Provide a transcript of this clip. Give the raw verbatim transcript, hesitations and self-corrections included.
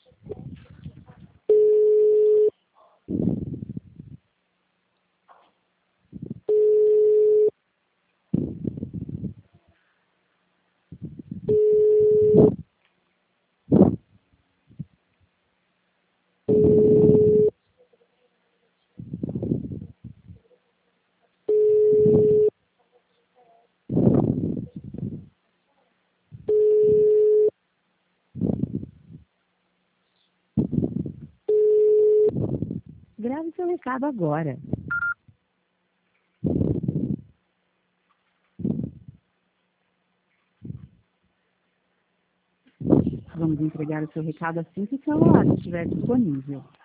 Grave seu recado agora. Vamos entregar o seu recado assim que o celular estiver disponível.